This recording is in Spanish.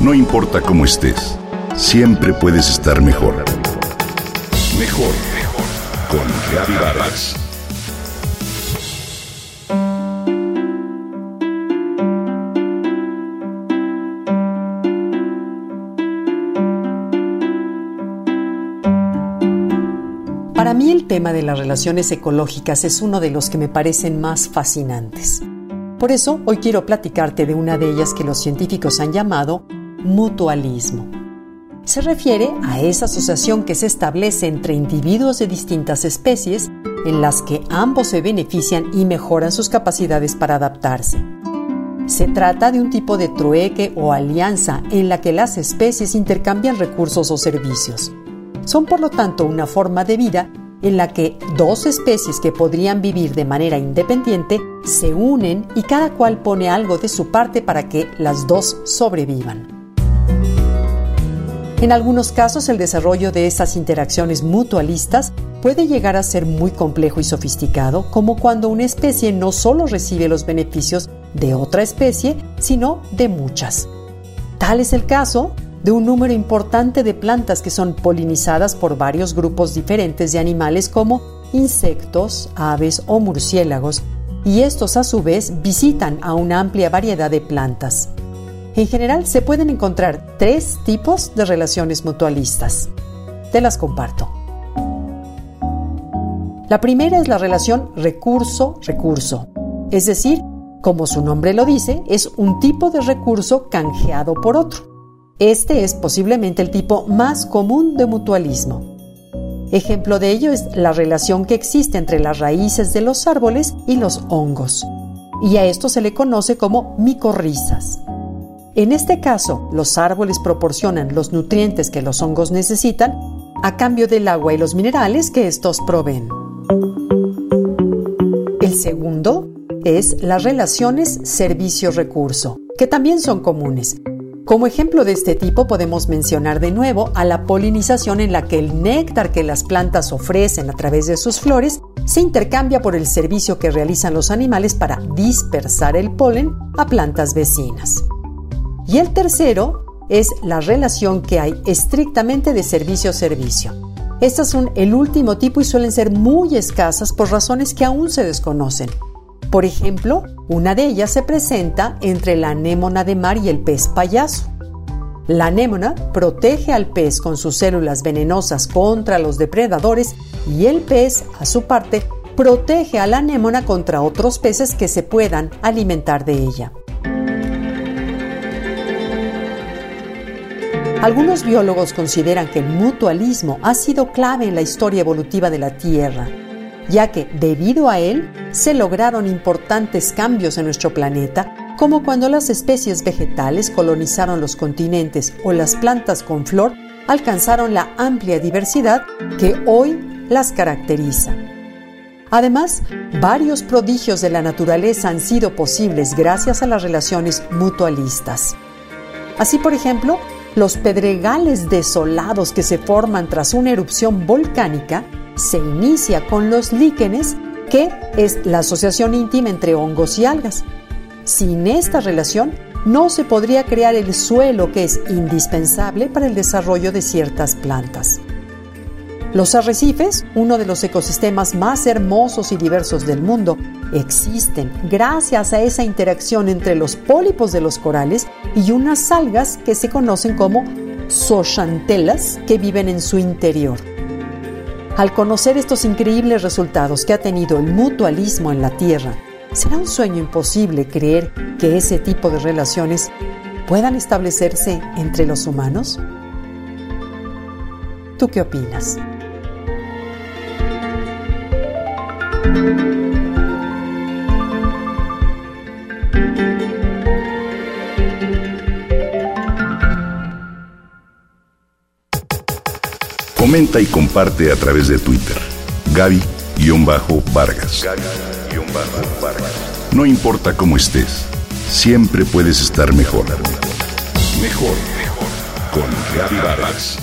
No importa cómo estés, siempre puedes estar mejor. Mejor, mejor. Con Gaby Vargas. Para mí el tema de las relaciones ecológicas es uno de los que me parecen más fascinantes. Por eso hoy quiero platicarte de una de ellas que los científicos han llamado mutualismo. Se refiere a esa asociación que se establece entre individuos de distintas especies en las que ambos se benefician y mejoran sus capacidades para adaptarse. Se trata de un tipo de trueque o alianza en la que las especies intercambian recursos o servicios. Son por lo tanto una forma de vida en la que dos especies que podrían vivir de manera independiente se unen y cada cual pone algo de su parte para que las dos sobrevivan. En algunos casos, el desarrollo de estas interacciones mutualistas puede llegar a ser muy complejo y sofisticado, como cuando una especie no solo recibe los beneficios de otra especie, sino de muchas. Tal es el caso de un número importante de plantas que son polinizadas por varios grupos diferentes de animales como insectos, aves o murciélagos, y estos a su vez visitan a una amplia variedad de plantas. En general se pueden encontrar 3 tipos de relaciones mutualistas. Te las comparto. La primera es la relación recurso-recurso, es decir, como su nombre lo dice, es un tipo de recurso canjeado por otro. Este es posiblemente el tipo más común de mutualismo. Ejemplo de ello es la relación que existe entre las raíces de los árboles y los hongos, y a esto se le conoce como micorrizas. En este caso, los árboles proporcionan los nutrientes que los hongos necesitan a cambio del agua y los minerales que estos proveen. El segundo es las relaciones servicio-recurso, que también son comunes. Como ejemplo de este tipo podemos mencionar de nuevo a la polinización en la que el néctar que las plantas ofrecen a través de sus flores se intercambia por el servicio que realizan los animales para dispersar el polen a plantas vecinas. Y el tercero es la relación que hay estrictamente de servicio-servicio. Estas son el último tipo y suelen ser muy escasas por razones que aún se desconocen. Por ejemplo, una de ellas se presenta entre la anémona de mar y el pez payaso. La anémona protege al pez con sus células venenosas contra los depredadores y el pez, a su parte, protege a la anémona contra otros peces que se puedan alimentar de ella. Algunos biólogos consideran que el mutualismo ha sido clave en la historia evolutiva de la Tierra, ya que debido a él se lograron importantes cambios en nuestro planeta, como cuando las especies vegetales colonizaron los continentes o las plantas con flor alcanzaron la amplia diversidad que hoy las caracteriza. Además, varios prodigios de la naturaleza han sido posibles gracias a las relaciones mutualistas. Así, por ejemplo, los pedregales desolados que se forman tras una erupción volcánica se inicia con los líquenes, que es la asociación íntima entre hongos y algas. Sin esta relación, no se podría crear el suelo que es indispensable para el desarrollo de ciertas plantas. Los arrecifes, uno de los ecosistemas más hermosos y diversos del mundo, existen gracias a esa interacción entre los pólipos de los corales y unas algas que se conocen como zooxantelas que viven en su interior. Al conocer estos increíbles resultados que ha tenido el mutualismo en la Tierra, ¿será un sueño imposible creer que ese tipo de relaciones puedan establecerse entre los humanos? ¿Tú qué opinas? Comenta y comparte a través de Twitter. Gaby-Vargas. No importa cómo estés, siempre puedes estar mejor. Mejor, mejor. Con Gaby Vargas.